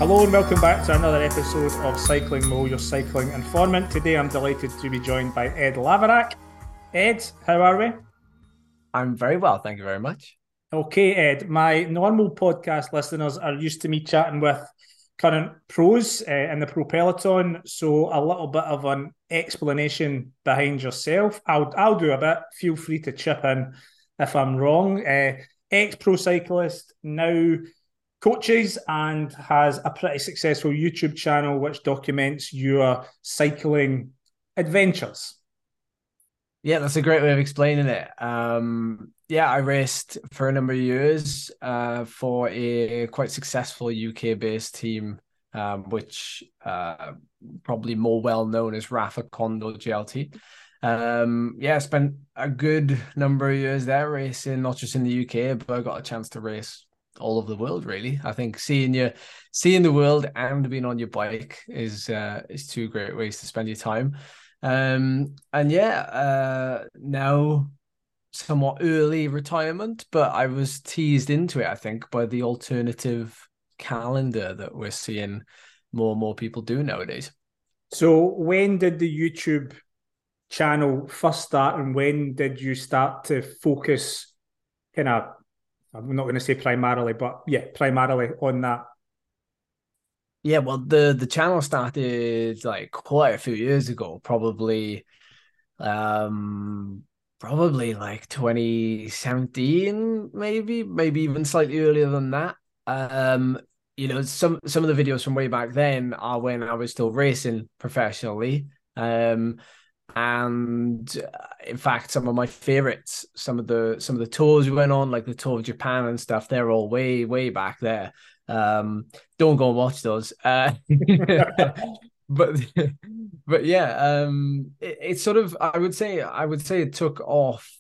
Hello and welcome back to another episode of Cycling Mo, your cycling informant. Today I'm delighted to be joined by Ed Laverack. Ed, how are we? I'm very well, thank you very much. Okay, Ed, my normal podcast listeners are used to me chatting with current pros in the pro peloton, so a little bit of an explanation behind yourself. I'll do a bit. Feel free to chip in if I'm wrong. Ex-pro cyclist, now coaches and has a pretty successful YouTube channel which documents your cycling adventures. Yeah, that's a great way of explaining it. I raced for a number of years for a quite successful UK-based team, which probably more well known as Rafa Kondo GLT. I spent a good number of years there racing, not just in the UK, but I got a chance to race all over the world. Really, I think seeing the world and being on your bike is two great ways to spend your time. Now somewhat early retirement, but I was teased into it, I think, by the alternative calendar that we're seeing more and more people do nowadays. So when did the YouTube channel first start and when did you start to focus kind of, I'm not going to say primarily, but yeah, primarily on that? Yeah, well, the channel started like quite a few years ago, um probably like 2017, maybe even slightly earlier than that. Some of the videos from way back then are when I was still racing professionally. And in fact, some of my favorites, some of the tours we went on, like the Tour of Japan and stuff, they're all way back there. Don't go and watch those. But but yeah, it's sort of I would say it took off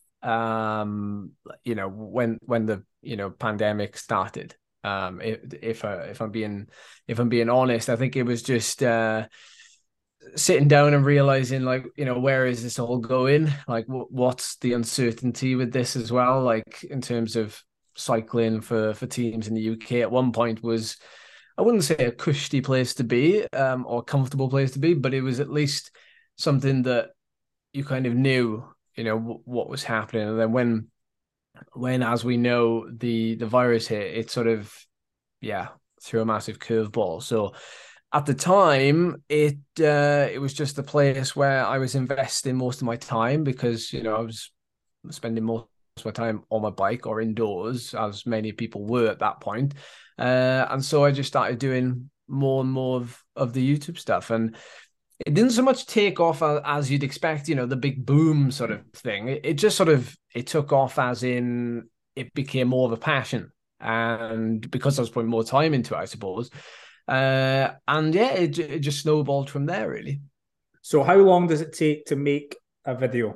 when the pandemic started. If I'm being honest, I think it was just sitting down and realizing, like, where is this all going? Like, what's the uncertainty with this as well? Like, in terms of cycling for teams in the UK at one point was, I wouldn't say a cushy place to be, or a comfortable place to be, but it was at least something that you kind of knew, what was happening. And then when, as we know, the virus hit, it sort of, yeah, threw a massive curveball. So at the time, it was just a place where I was investing most of my time because I was spending most of my time on my bike or indoors, as many people were at that point. And so I just started doing more and more of the YouTube stuff, and it didn't so much take off as you'd expect, the big boom sort of thing. It just sort of it took off as in it became more of a passion, and because I was putting more time into it, I suppose. And yeah, it just snowballed from there, really. So how long does it take to make a video?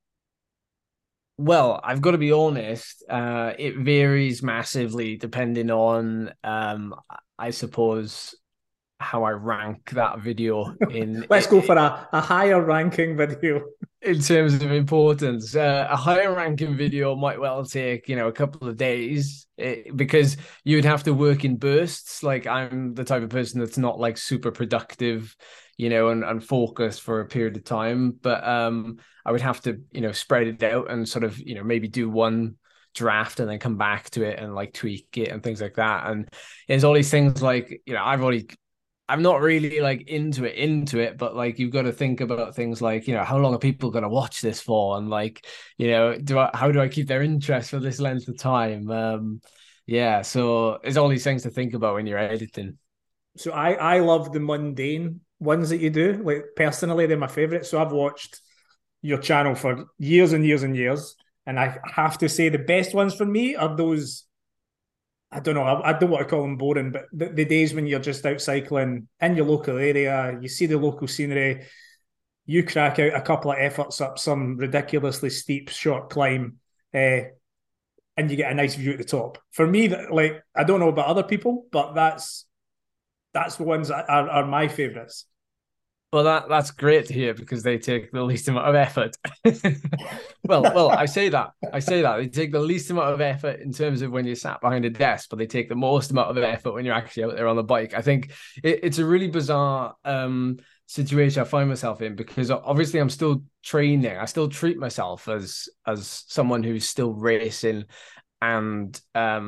Well, I've got to be honest. It varies massively depending on, I suppose, how I rank that video Let's go for a higher ranking video. in terms of importance. A higher ranking video might well take, a couple of days, because you'd have to work in bursts. Like, I'm the type of person that's not like super productive, and focused for a period of time. But I would have to, spread it out and sort of, maybe do one draft and then come back to it and like tweak it and things like that. And there's all these things like, I'm not really like into it, but like you've got to think about things like, how long are people going to watch this for? And like, how do I keep their interest for this length of time? So there's all these things to think about when you're editing. So I love the mundane ones that you do. Like personally, they're my favorite. So I've watched your channel for years and years and years. And I have to say the best ones for me are those, I don't know, I don't want to call them boring, but the days when you're just out cycling in your local area, you see the local scenery, you crack out a couple of efforts up some ridiculously steep short climb, and you get a nice view at the top. For me, like, I don't know about other people, but that's the ones that are my favourites. Well, that's great to hear because they take the least amount of effort. Well, I say that they take the least amount of effort in terms of when you're sat behind a desk, but they take the most amount of effort when you're actually out there on the bike. I think it's a really bizarre situation I find myself in because obviously I'm still training. I still treat myself as someone who's still racing, and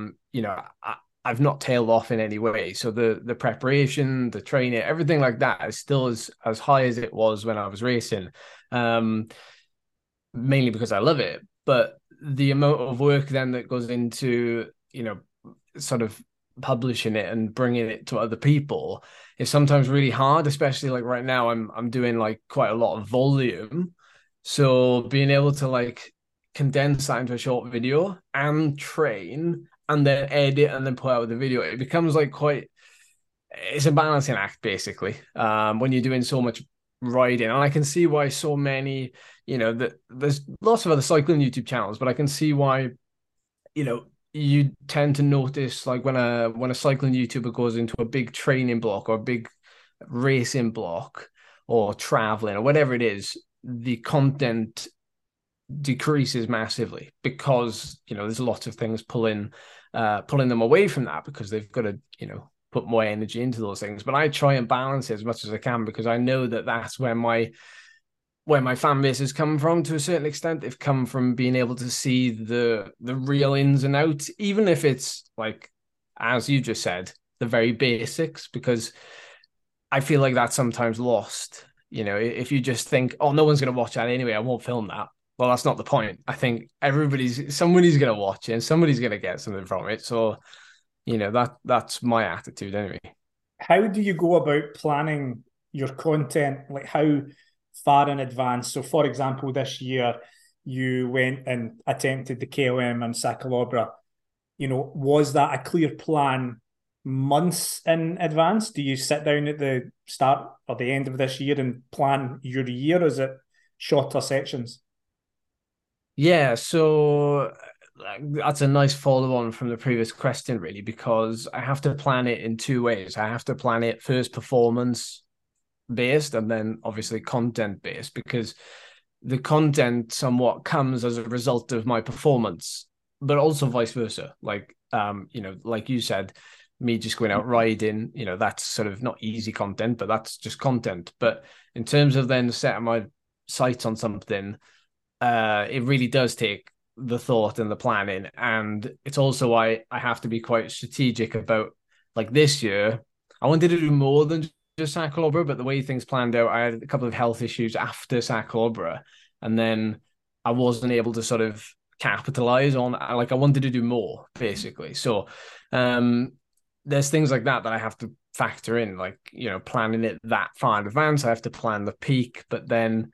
I've not tailed off in any way. So the preparation, the training, everything like that is still as high as it was when I was racing. Um, Mainly because I love it. But the amount of work then that goes into, sort of publishing it and bringing it to other people is sometimes really hard, especially like right now I'm doing like quite a lot of volume. So being able to like condense that into a short video and train and then edit and then put out the video, it becomes like quite it's a balancing act basically. When you're doing so much riding, and I can see why so many, there's lots of other cycling YouTube channels, but I can see why, you tend to notice like when a cycling YouTuber goes into a big training block or a big racing block or traveling or whatever it is, the content decreases massively because there's lots of things pulling them away from that because they've got to put more energy into those things. But I try and balance it as much as I can because I know that that's where my fan base has come from to a certain extent. They've come from being able to see the real ins and outs, even if it's like, as you just said, the very basics, because I feel like that's sometimes lost. If you just think, oh, no one's going to watch that anyway, I won't film that. Well, that's not the point. I think somebody's going to watch it and somebody's going to get something from it. So, that's my attitude anyway. How do you go about planning your content? Like how far in advance? So, for example, this year you went and attempted the KOM and Sacalobra. Was that a clear plan months in advance? Do you sit down at the start or the end of this year and plan your year, or is it shorter sections? Yeah, so that's a nice follow on from the previous question, really, because I have to plan it in two ways. I have to plan it first performance based and then obviously content based because the content somewhat comes as a result of my performance, but also vice versa. Like, like you said, me just going out riding, that's sort of not easy content, but that's just content. But in terms of then setting my sights on something, it really does take the thought and the planning. And it's also why I have to be quite strategic about like this year. I wanted to do more than just Sacalobra, but the way things planned out, I had a couple of health issues after Sacalobra, and then I wasn't able to sort of capitalize on like I wanted to do more basically. So there's things like that I have to factor in, like planning it that far in advance. I have to plan the peak, but then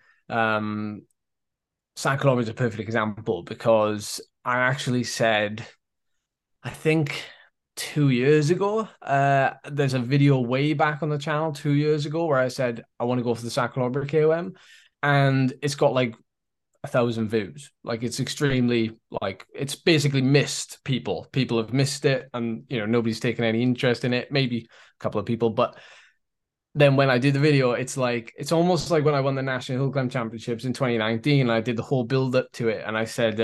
Sacalobra is a perfect example because I actually said, I think 2 years ago, there's a video way back on the channel 2 years ago where I said I want to go for the Sacalobra KOM, and it's got like 1,000 views. Like it's extremely like it's basically missed people. People have missed it, and nobody's taken any interest in it. Maybe a couple of people, but then when I did the video, it's almost like when I won the National Hill Climb Championships in 2019. I did the whole build up to it, and I said,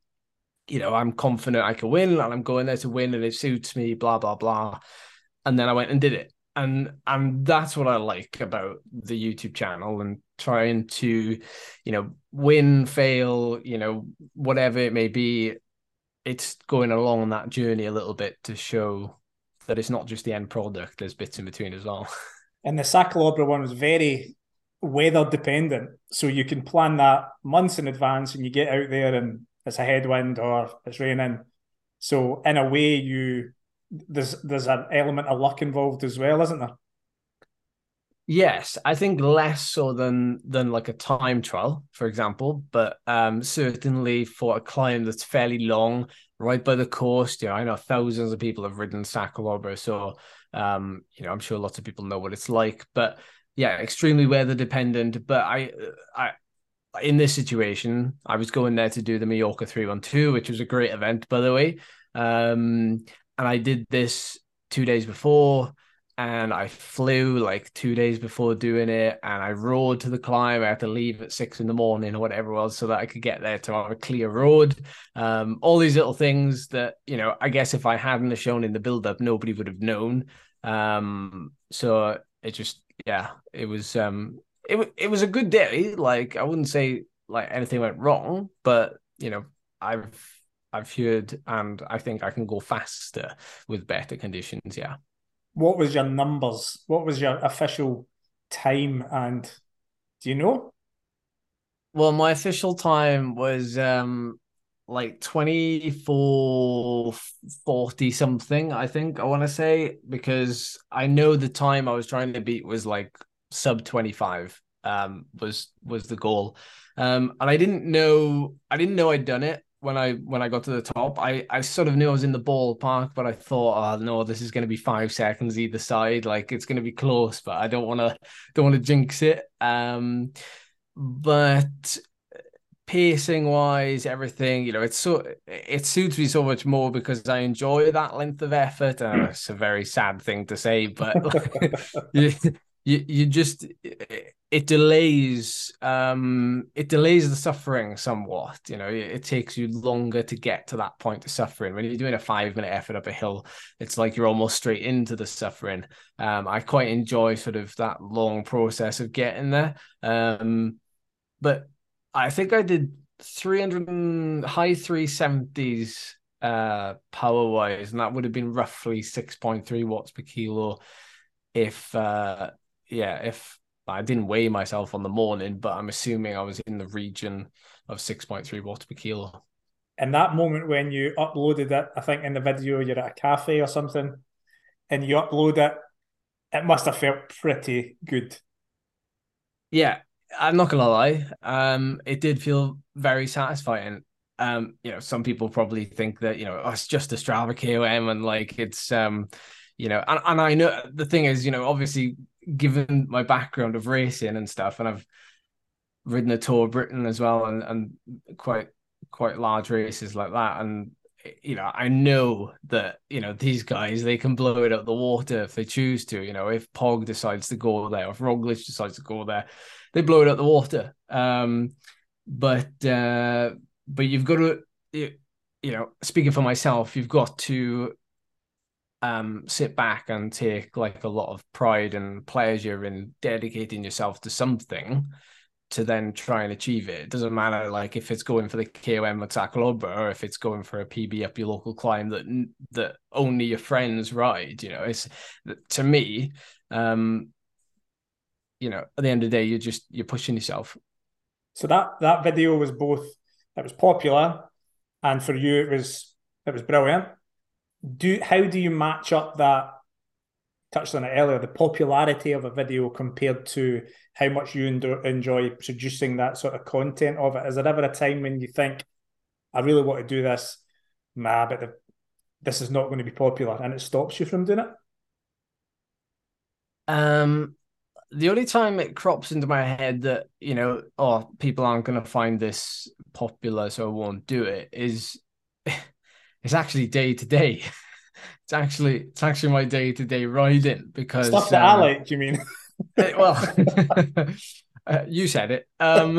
I'm confident I can win, and I'm going there to win, and it suits me, blah blah blah. And then I went and did it, and that's what I like about the YouTube channel and trying to, win, fail, whatever it may be. It's going along on that journey a little bit to show that it's not just the end product. There's bits in between as well. And the Sacalobra one was very weather dependent. So you can plan that months in advance and you get out there and it's a headwind or it's raining. So in a way, there's an element of luck involved as well, isn't there? Yes, I think less so than like a time trial, for example, but certainly for a climb that's fairly long, right by the coast. I know thousands of people have ridden Sacalobra, so I'm sure lots of people know what it's like. But yeah, extremely weather dependent. But I in this situation, I was going there to do the Mallorca 312, which was a great event, by the way. And I did this 2 days before. and I flew like 2 days before doing it, and I rode to the climb. I had to leave at 6 in the morning or whatever it was so that I could get there to have a clear road. All these little things that, I guess if I hadn't have shown in the build up, nobody would have known. So it just, yeah, it was a good day. Like, I wouldn't say like anything went wrong, but I've heard, and I think I can go faster with better conditions. Yeah. What was your numbers? What was your official time? And do you know? Well, my official time was like 24:40 something, I think I want to say, because I know the time I was trying to beat was like sub 25 was the goal. And I didn't know I'd done it when I got to the top. I sort of knew I was in the ballpark, but I thought, oh no, this is going to be 5 seconds either side. Like, it's going to be close, but I don't want to jinx it. But pacing wise, everything, it suits me so much more because I enjoy that length of effort. And it's a very sad thing to say, but you, you just it delays the suffering somewhat. It takes you longer to get to that point of suffering. When you're doing a 5 minute effort up a hill, it's like you're almost straight into the suffering. I quite enjoy sort of that long process of getting there. But I think I did 300 high 370s power wise, and that would have been roughly 6.3 watts per kilo. If if I didn't weigh myself on the morning, but I'm assuming I was in the region of 6.3 watts per kilo. In that moment when you uploaded it, I think in the video you're at a cafe or something, and you upload it, it must have felt pretty good. Yeah, I'm not gonna lie. It did feel very satisfying. Some people probably think that, oh, it's just a Strava KOM and like it's and I know the thing is, obviously given my background of racing and stuff, and I've ridden a Tour of Britain as well, and quite large races like that, and I know that these guys, they can blow it out the water if they choose to. If Pog decides to go there, if Roglic decides to go there, they blow it out the water. But you've got to, speaking for myself, you've got to sit back and take like a lot of pride and pleasure in dedicating yourself to something to then try and achieve it. It doesn't matter like if it's going for the KOM at Sacalobra or if it's going for a PB up your local climb that only your friends ride. It's, to me, at the end of the day, you're pushing yourself. So that video was both, it was popular, and for you it was brilliant. How do you match up that, touched on it earlier, the popularity of a video compared to how much you enjoy producing that sort of content of it? Is there ever a time when you think, I really want to do this, but this is not going to be popular, and it stops you from doing it? The only time it crops into my head that, oh, people aren't going to find this popular, so I won't do it, is it's actually day to day. It's actually my day to day riding because stuff that I like. You mean? Well, you said it.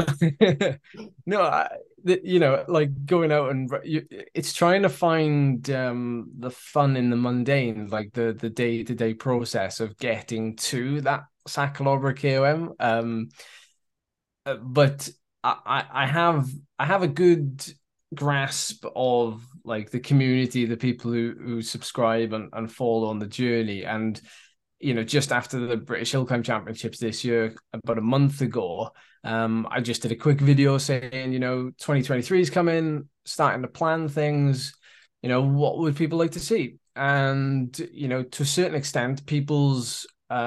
No, like going out and it's trying to find the fun in the mundane, like the day to day process of getting to that Sacalobra KOM. But I have a good grasp of like the community, the people who subscribe and follow on the journey. And just after the British Hill Climb Championships this year, about a month ago, I just did a quick video saying, 2023 is coming, starting to plan things. What would people like to see? And to a certain extent, people's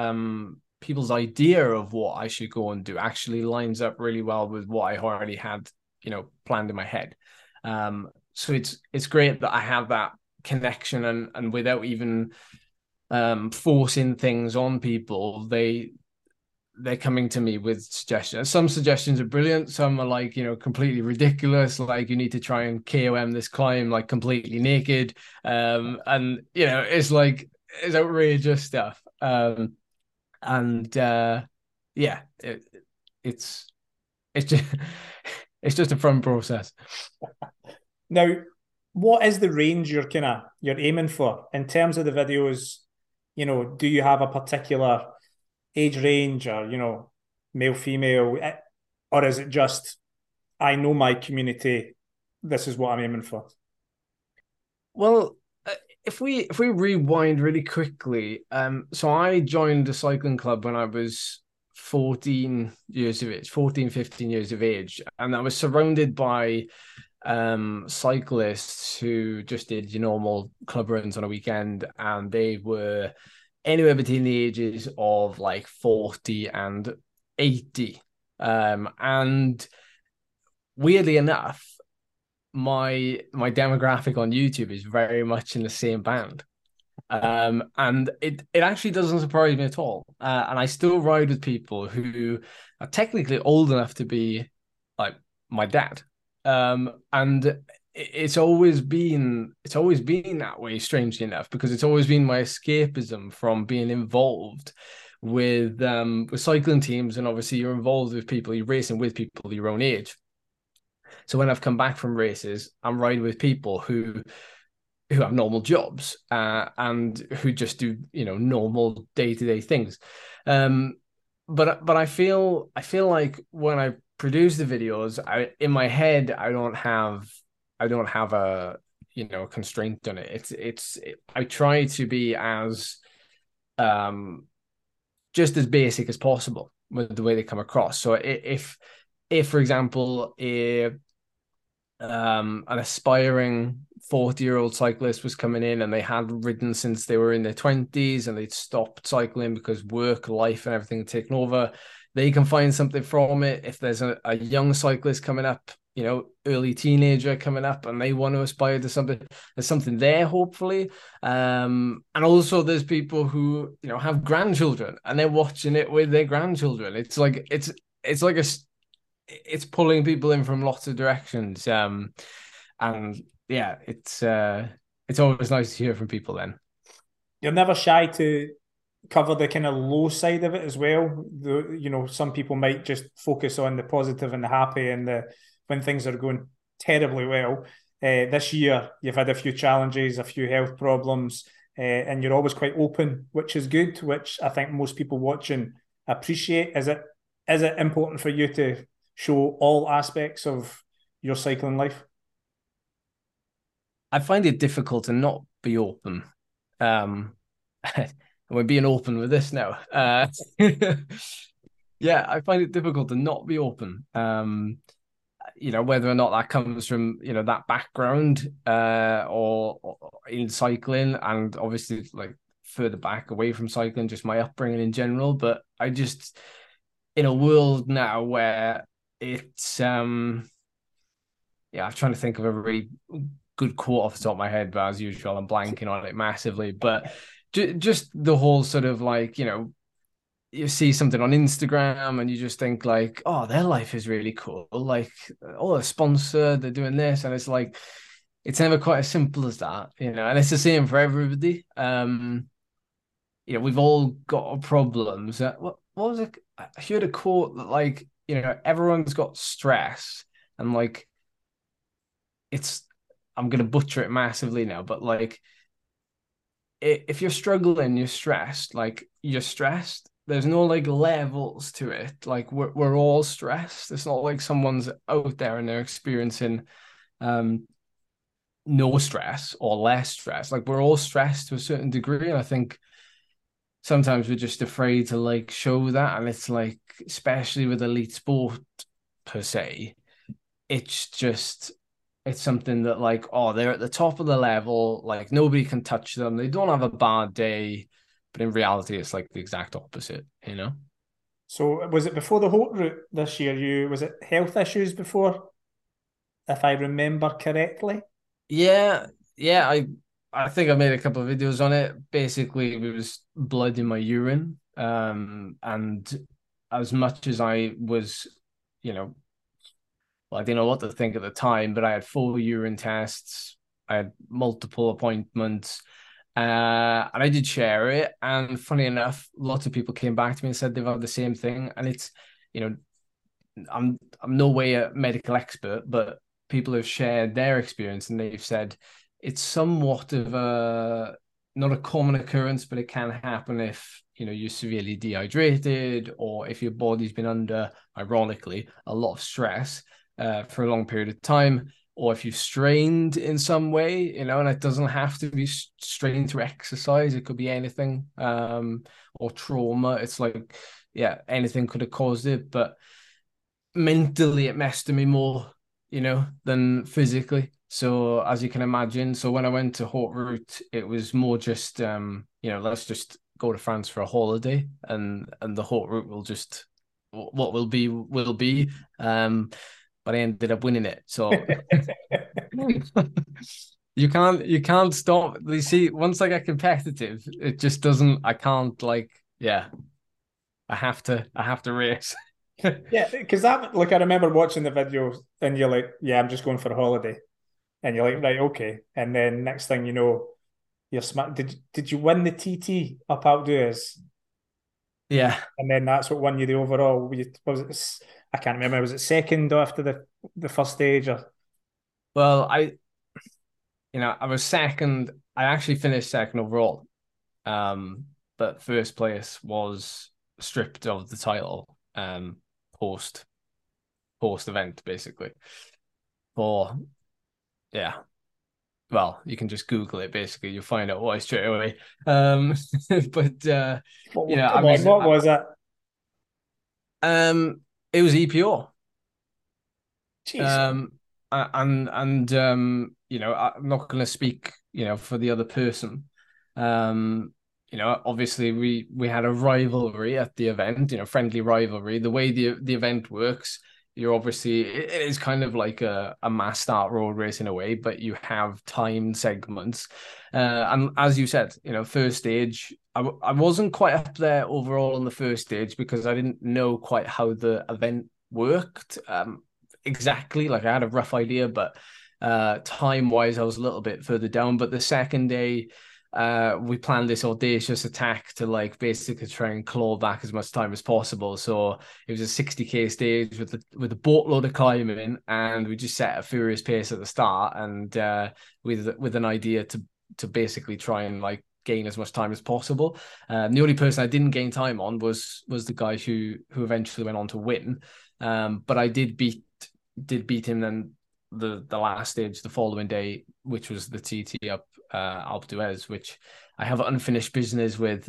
idea of what I should go and do actually lines up really well with what I already had planned in my head. So it's great that I have that connection, and without even forcing things on people, they're coming to me with suggestions. Some suggestions are brilliant, some are like completely ridiculous, like you need to try and KOM this climb like completely naked, and it's outrageous stuff. And yeah, it's it's just it's just a fun process. Now, what is the range you're aiming for in terms of the videos? You know, do you have a particular age range, or male, female, or is it just I know my community, this is what I'm aiming for? Well, if we rewind really quickly, so I joined a cycling club when I was 14 years of age, 14, 15 years of age, and I was surrounded by cyclists who just did your normal club runs on a weekend, and they were anywhere between the ages of like 40 and 80. And weirdly enough, my demographic on YouTube is very much in the same band. And it actually doesn't surprise me at all. And I still ride with people who are technically old enough to be like my dad. And it's always been that way, strangely enough, because it's always been my escapism from being involved with cycling teams. And obviously you're involved with people, you're racing with people your own age. So when I've come back from races, I'm riding with people who have normal jobs and who just do normal day-to-day things. But I feel like when I produce the videos, in my head I don't have a constraint on it. I try to be as just as basic as possible with the way they come across. So if for example an aspiring 40-year-old cyclist was coming in and they had ridden since they were in their 20s and they'd stopped cycling because work, life, and everything had taken over, they can find something from it. If there's a young cyclist coming up, early teenager coming up, and they want to aspire to something, there's something there, hopefully. And also there's people who, have grandchildren and they're watching it with their grandchildren. It's like it's pulling people in from lots of directions. And yeah, it's always nice to hear from people then. You're never shy to cover the kind of low side of it as well. Some people might just focus on the positive and the happy and the when things are going terribly well. This year, you've had a few challenges, a few health problems, and you're always quite open, which is good, which I think most people watching appreciate. Is it important for you to show all aspects of your cycling life? I find it difficult to not be open. We're being open with this now. Yeah, I find it difficult to not be open. Whether or not that comes from that background or in cycling, and obviously like further back away from cycling, just my upbringing in general. But I just in a world now where it's I'm trying to think of a really good quote off the top of my head, but as usual, I'm blanking on it massively. But just the whole sort of like, you see something on Instagram and you just think like, oh, their life is really cool. Like, oh, a sponsor, they're doing this. And it's like, it's never quite as simple as that, and it's the same for everybody. We've all got problems. What was it? I heard a quote that like, everyone's got stress and like, I'm going to butcher it massively now, but like, if you're struggling, you're stressed, like you're stressed. There's no like levels to it. Like we're all stressed. It's not like someone's out there and they're experiencing no stress or less stress. Like we're all stressed to a certain degree. And I think sometimes we're just afraid to like show that. And it's like, especially with elite sport per se, it's something that like, oh, they're at the top of the level, like nobody can touch them, they don't have a bad day, but in reality it's like the exact opposite. So was it before the Holt route this year? Was it health issues before, if I remember correctly? Yeah, I think I made a couple of videos on it. Basically it was blood in my urine, and as much as I was, you know well, I didn't know what to think at the time, but I had 4 urine tests. I had multiple appointments, And I did share it. And funny enough, lots of people came back to me and said they've had the same thing. And it's, you know, I'm no way a medical expert, but people have shared their experience and they've said it's somewhat of a not a common occurrence, but it can happen if you're severely dehydrated or if your body's been under, ironically, a lot of stress for a long period of time, or if you've strained in some way, and it doesn't have to be strained through exercise. It could be anything, or trauma. It's like, yeah, anything could have caused it, but mentally it messed with me more, than physically. So as you can imagine, so when I went to Haute Route, it was more just let's just go to France for a holiday, and the Haute Route will just what will be will be. But I ended up winning it. So you can't stop. You see, once I get competitive, it just doesn't. I can't yeah. I have to race. Yeah, because that, like, I remember watching the video and you're like, yeah, I'm just going for a holiday. And you're like, right, okay. And then next thing you know, you're smart. Did you win the TT up Alpe d'Huez? Yeah. And then that's what won you the overall. Was it? I can't remember. Was it second after the first stage or? Well, I was second. I actually finished second overall. But first place was stripped of the title post event, basically. For yeah. Well, you can just Google it. Basically, you'll find out why straight away. But I Come on, was what was it? it was EPO. Jeez. Um, and I'm not going to speak, for the other person. Um, obviously we had a rivalry at the event, friendly rivalry. The way the event works, you're obviously it is kind of like a mass start road race in a way, but you have timed segments. And as you said, first stage, I wasn't quite up there overall on the first stage because I didn't know quite how the event worked. Exactly, like I had a rough idea, but time wise I was a little bit further down. But the second day we planned this audacious attack to basically try and claw back as much time as possible. So it was a 60k stage with a boatload of climbing, and we just set a furious pace at the start, and with an idea to basically try and gain as much time as possible. The only person I didn't gain time on was the guy who eventually went on to win. But I did beat him then the last stage the following day, which was the TT up Alpe d'Huez, which I have unfinished business with.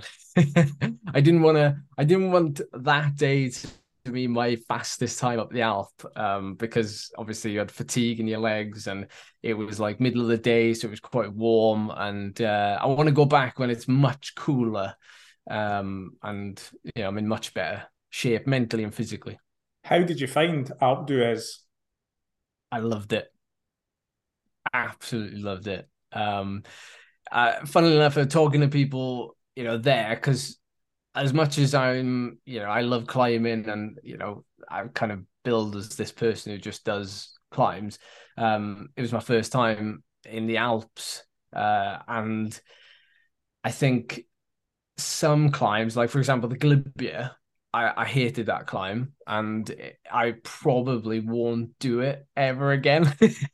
I didn't want that day to be my fastest time up the Alp, because obviously you had fatigue in your legs and it was middle of the day, so it was quite warm, and I want to go back when it's much cooler, and I'm in much better shape mentally and physically. How did you find Alpe d'Huez? I loved it. Absolutely loved it. Funnily enough, talking to people, there, because as much as I love climbing, and I kind of build as this person who just does climbs. It was my first time in the Alps, and I think some climbs, like for example the Glibia, I hated that climb, and I probably won't do it ever again.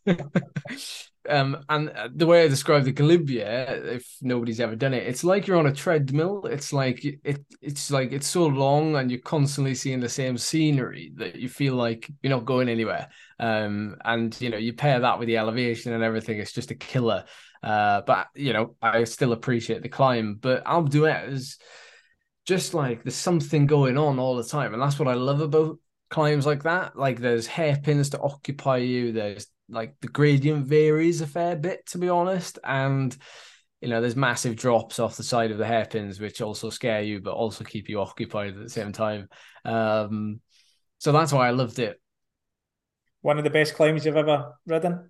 And the way I describe the Glibia, if nobody's ever done it, it's like you're on a treadmill. It's it's so long, and you're constantly seeing the same scenery that you feel like you're not going anywhere. And you pair that with the elevation and everything, it's just a killer. But I still appreciate the climb. But Alpe d'Huez is just there's something going on all the time, and that's what I love about climbs like that. There's hairpins to occupy you. There's the gradient varies a fair bit, to be honest, and there's massive drops off the side of the hairpins, which also scare you, but also keep you occupied at the same time. So that's why I loved it. One of the best climbs you've ever ridden?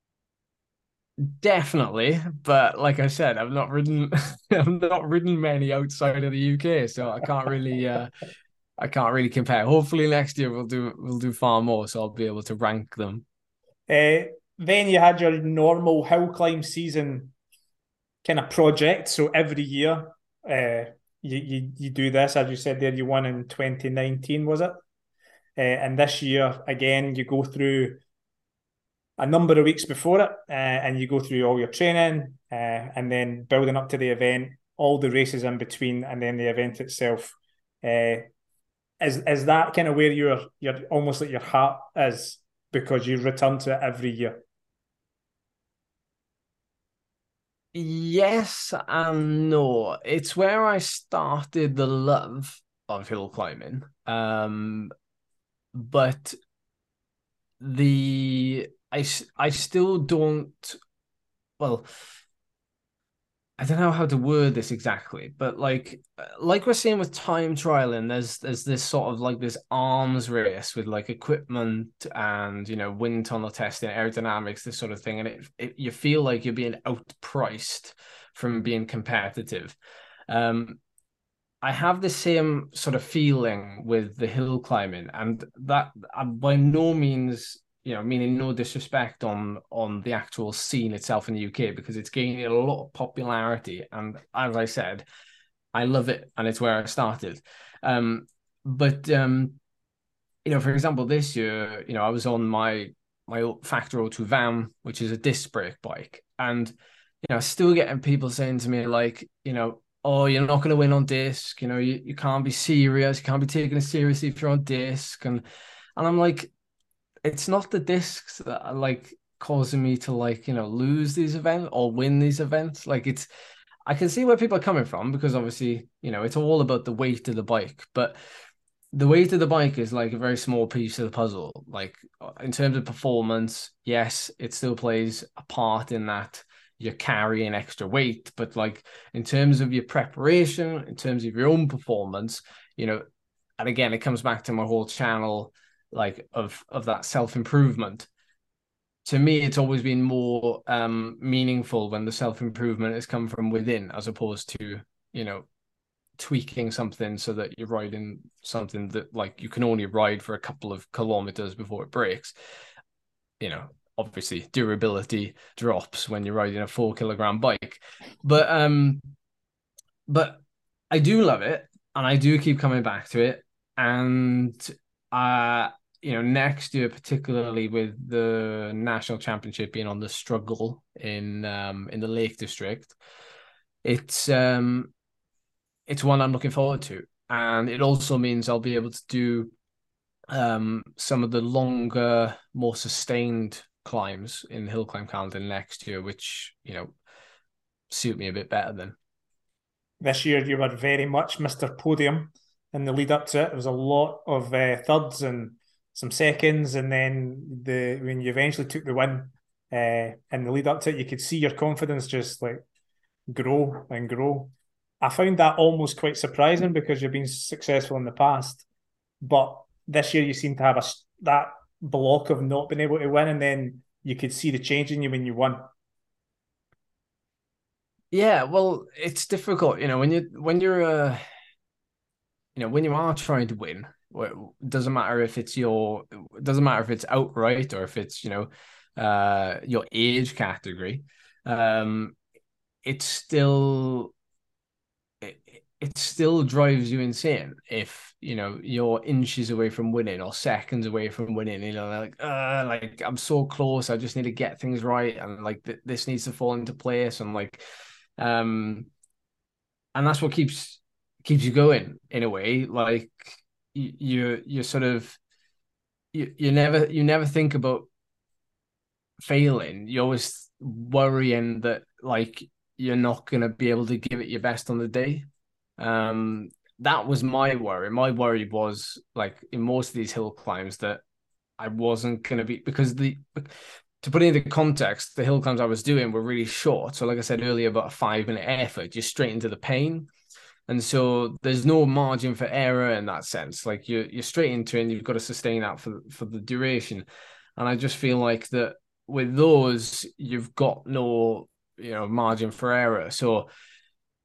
Definitely, but like I said, I've not ridden I've not ridden many outside of the UK, so I can't really compare. Hopefully next year we'll do far more, so I'll be able to rank them. Then you had your normal hill climb season kind of project. So every year, you do this, as you said there. You won in 2019, was it? And this year again, you go through a number of weeks before it, and you go through all your training, and then building up to the event, all the races in between, and then the event itself. Is that kind of where you're almost like your heart is, because you return to it every year? Yes and no. It's where I started the love of hill climbing. But I still don't, well, I don't know how to word this exactly, but like we're seeing with time trialing, there's this sort of like this arms race with like equipment and wind tunnel testing, aerodynamics, this sort of thing, and you feel like you're being outpriced from being competitive. I have the same sort of feeling with the hill climbing, and that by no means, meaning no disrespect on the actual scene itself in the UK, because it's gaining a lot of popularity, and as I said, I love it, and it's where I started. But for example, this year, I was on my Factor 02 VAM, which is a disc brake bike, and still getting people saying to me like, oh, you're not going to win on disc. You can't be serious. You can't be taking it seriously if you're on disc. And I'm like, it's not the discs that are like causing me to lose these events or win these events. I can see where people are coming from, because obviously, it's all about the weight of the bike. But the weight of the bike is like a very small piece of the puzzle. Like in terms of performance, yes, it still plays a part in that you're carrying extra weight, but like in terms of your preparation, in terms of your own performance, and again, it comes back to my whole channel, like of that self-improvement. To me, it's always been more meaningful when the self-improvement has come from within, as opposed to, tweaking something so that you're riding something that like you can only ride for a couple of kilometers before it breaks. Obviously durability drops when you're riding a 4 kilogram bike, but I do love it, and I do keep coming back to it. And next year, particularly with the national championship being on the struggle in the Lake District, it's one I'm looking forward to, and it also means I'll be able to do some of the longer, more sustained climbs in the hill climb calendar next year, which suit me a bit better than This year you were very much Mr. Podium in the lead up to it. There was a lot of thirds and some seconds, and then when you eventually took the win in the lead up to it, you could see your confidence just like grow and grow. I found that almost quite surprising, because you've been successful in the past, but this year you seem to have that block of not being able to win, and then you could see the change in you when you won. Yeah, well, it's difficult, when you are trying to win. It doesn't matter if it's outright or if it's your age category. It's still it still drives you insane if you're inches away from winning or seconds away from winning. Like I'm so close. I just need to get things right, and like this needs to fall into place, and and that's what keeps you going in a way. Like you're sort of you never think about failing. You're always worrying that like you're not going to be able to give it your best on the day. That was my worry. My worry was like in most of these hill climbs that I wasn't going to be, because to put it into context, the hill climbs I was doing were really short. So like I said earlier, about a 5 minute effort, just straight into the pain. And so there's no margin for error in that sense. Like you're straight into it, and you've got to sustain that for the duration. And I just feel like that with those, you've got no, margin for error. So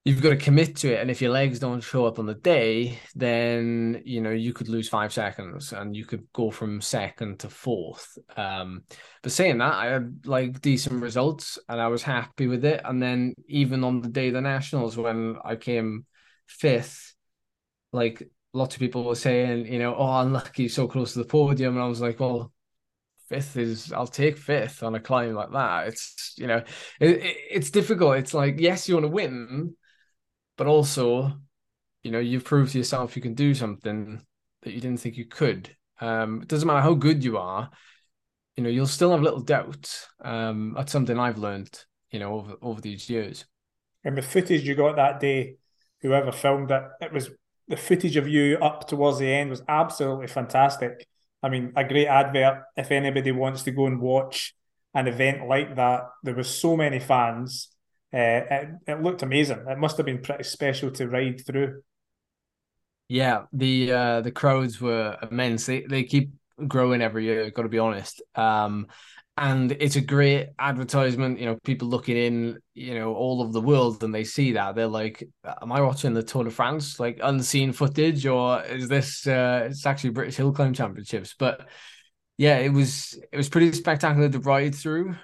you've got to commit to it. And if your legs don't show up on the day, then, you could lose 5 seconds and you could go from second to fourth. But saying that, I had like decent results and I was happy with it. And then even on the day of the Nationals, when I came fifth, like lots of people were saying, oh, unlucky, so close to the podium. And I was like, well, fifth I'll take fifth on a climb like that. It's, it's difficult. It's like, yes, you want to win, but also, you've proved to yourself you can do something that you didn't think you could. It doesn't matter how good you are, you'll still have little doubts. That's something I've learned, over these years. And the footage you got that day, whoever filmed it, the footage of you up towards the end was absolutely fantastic. I mean, a great advert if anybody wants to go and watch an event like that. There was so many fans. It looked amazing. It must have been pretty special to ride through. Yeah, the crowds were immense. They keep growing every year, got to be honest. And it's a great advertisement, people looking in, all over the world and they see that. They're like, am I watching the Tour de France, like unseen footage, or is this it's actually British Hill Climb Championships? But yeah, it was pretty spectacular to ride through.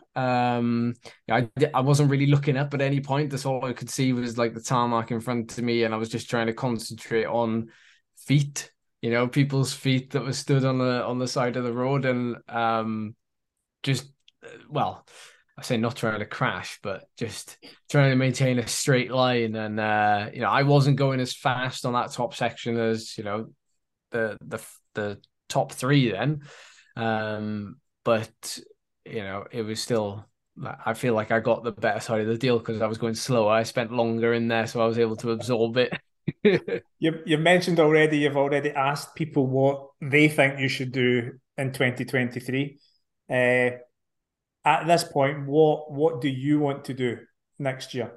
I wasn't really looking up at any point. That's all I could see was like the tarmac in front of me, and I was just trying to concentrate on feet, people's feet that were stood on the side of the road, and just well, I say not trying to crash, but just trying to maintain a straight line. And I wasn't going as fast on that top section as the top three then. But it was still, I feel like I got the better side of the deal because I was going slower. I spent longer in there, so I was able to absorb it. You've mentioned already, you've already asked people what they think you should do in 2023. At this point, what do you want to do next year?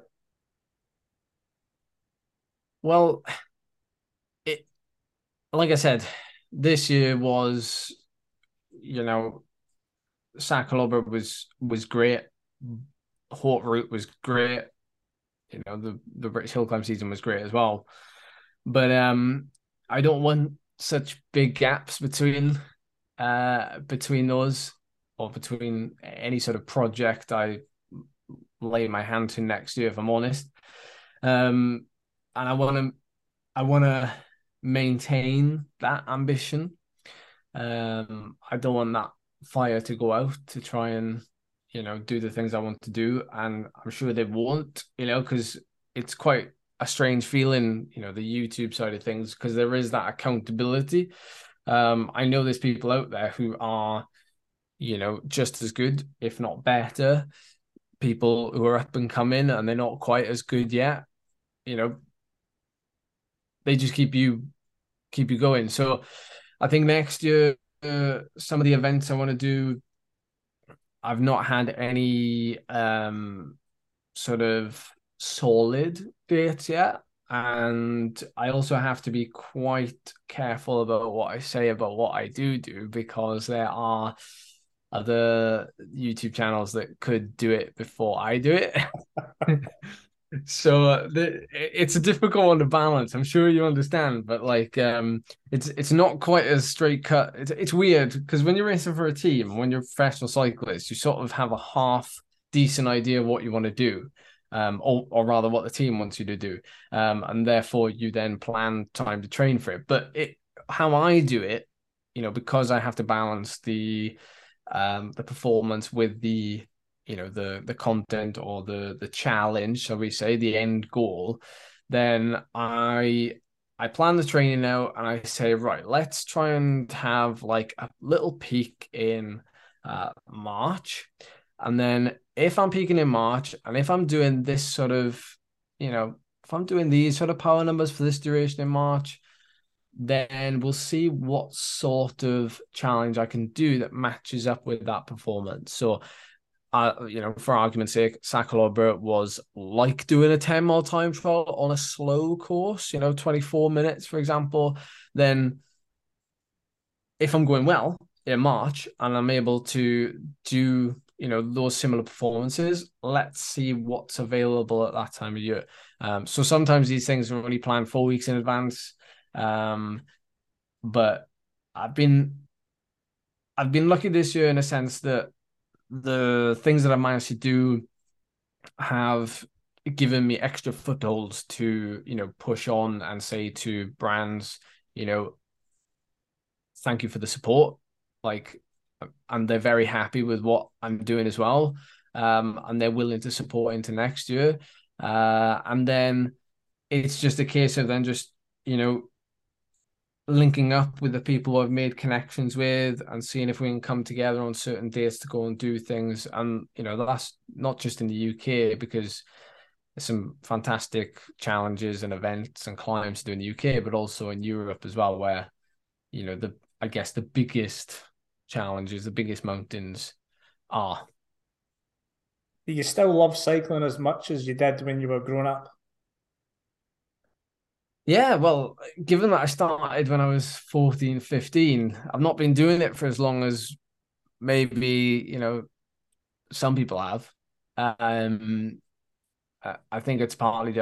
Well, like I said, this year was, Sakaloba was great. Haute Route was great. The British Hill Climb season was great as well. But I don't want such big gaps between those, or between any sort of project I lay my hand to next year, if I'm honest. And I want to maintain that ambition. I don't want that fire to go out to try and do the things I want to do, and I'm sure they won't, because it's quite a strange feeling, the YouTube side of things, because there is that accountability. I know there's people out there who are, just as good, if not better. People who are up and coming and they're not quite as good yet. They just keep you going. So I think next year, some of the events I want to do, I've not had any sort of solid dates yet. And I also have to be quite careful about what I say about what I do, because there are other YouTube channels that could do it before I do it. So it's a difficult one to balance. I'm sure you understand, but like it's not quite as straight cut. It's weird because when you're racing for a team, when you're a professional cyclist, you sort of have a half decent idea of what you want to do, or rather what the team wants you to do, and therefore you then plan time to train for it. But how I do it, because I have to balance the performance with the the content, or the challenge, shall we say, the end goal, then I plan the training out and I say, right, let's try and have like a little peak in March. And then if I'm peaking in March, and if I'm doing this sort of, if I'm doing these sort of power numbers for this duration in March, then we'll see what sort of challenge I can do that matches up with that performance. So for argument's sake, Sakaloba was like doing a 10-mile time trial on a slow course, 24 minutes, for example. Then if I'm going well in March and I'm able to do those similar performances. Let's see what's available at that time of year. So sometimes these things are only planned 4 weeks in advance. But I've been lucky this year in a sense that the things that I managed to do have given me extra footholds to, push on and say to brands, thank you for the support. And they're very happy with what I'm doing as well. And they're willing to support into next year. And then it's just a case of then just, linking up with the people I've made connections with and seeing if we can come together on certain dates to go and do things. And, that's not just in the UK, because there's some fantastic challenges and events and climbs to do in the UK, but also in Europe as well, where, I guess the biggest challenges, the biggest mountains are. Do you still love cycling as much as you did when you were growing up? Yeah, well, given that I started when I was 14, 15, I've not been doing it for as long as maybe, some people have. I think that's partly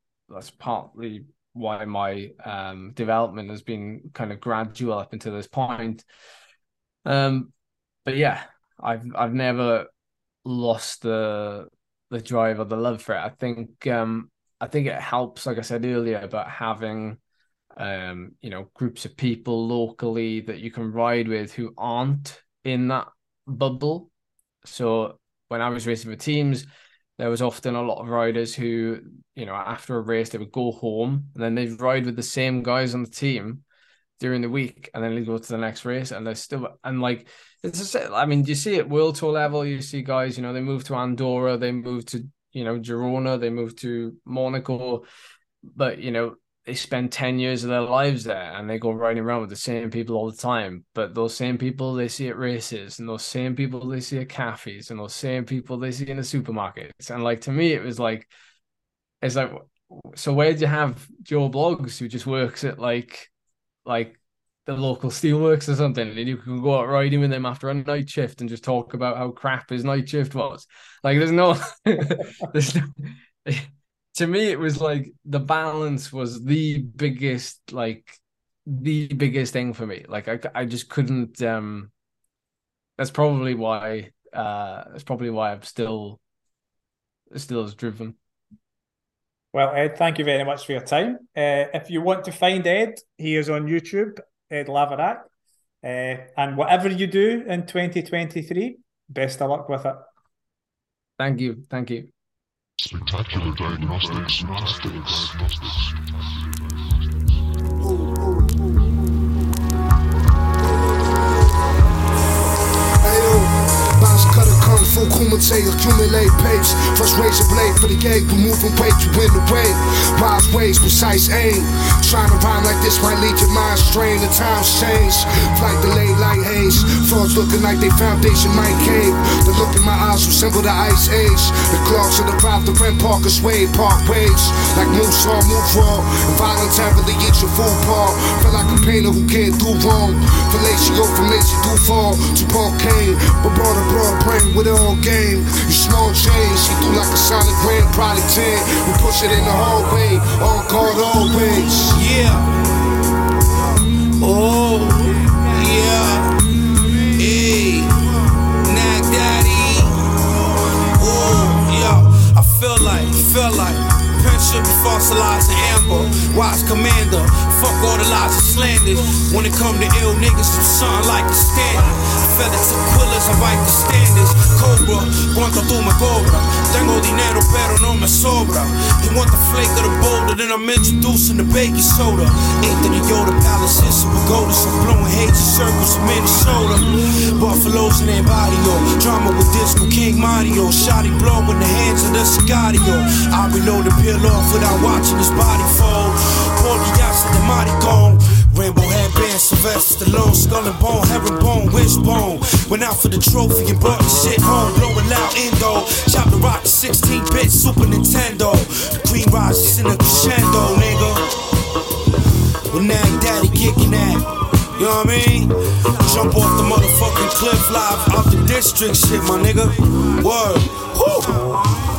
why my development has been kind of gradual up until this point. But yeah, I've never lost the drive or the love for it. I think it helps, like I said earlier, about having, groups of people locally that you can ride with who aren't in that bubble. So when I was racing for teams, there was often a lot of riders who, after a race, they would go home and then they'd ride with the same guys on the team during the week, and then they go to the next race, and they're still, and it's just, you see at World Tour level, you see guys, they move to Andorra, they move to, Girona, they moved to Monaco, but, they spend 10 years of their lives there and they go riding around with the same people all the time. But those same people they see at races, and those same people they see at cafes, and those same people they see in the supermarkets. And to me, it was it's like, so where'd you have Joe Bloggs, who just works at like the local steelworks or something, and you can go out riding with him after a night shift and just talk about how crap his night shift was. There's no to me, it was the balance was the biggest thing for me. I just couldn't. That's probably why I'm still as driven. Well, Ed, thank you very much for your time. If you want to find Ed, he is on YouTube, Ed Laverack. And whatever you do in 2023, best of luck with it. Thank you. Spectacular Diagnostics. Full kumite, accumulate pace. First razor blade for the gate, removing weight, you win the way. Wise ways, precise aim. Trying to rhyme like this might lead your mind strain. The times change, flight delayed like haze. Frauds looking like they foundation might cave. The look in my eyes resemble the ice age. The clocks of the drive, the Brent Parker sway, parkways. Like moose on, move raw. Involuntarily eat your full paw. Feel like a painter who can't do wrong. Fellatio from Macy Duval to Paul Kane. But brought a broad brain with all game. You small change, she do like a solid grand product 10. We push it in the hallway, on guard always. Yeah. Oh, yeah. Hey, Nag Daddy. Oh, yeah. I feel like pen should be fossilized in amber. Wise commander, fuck all the lies and slanders. When it come to ill niggas, from something like the standard. Fell into quillers, I write the standards. Cobra, cuanto tú me cobras. Tengo dinero pero no me sobra. You want the flake of the boulder, then I'm introducing the baking soda. Anthony Yoda palaces, we go to some blowing hazy circles in Minnesota. Buffaloes in their barrio, drama with Disco King Mario. Shotty blow in the hands of the Cigario. I reload the peel off without watching his body fold. Porgy Yachts in the Maricon. Rainbow headband, Sylvester Stallone, skull and bone, herringbone, wishbone. Went out for the trophy and brought the shit home, blowing loud Indo. Chop the rock to 16-bit Super Nintendo. The cream rises in a crescendo, nigga. Well, Nag Daddy kicking that. You know what I mean? Jump off the motherfucking cliff live out the district shit, my nigga. Word. Woo.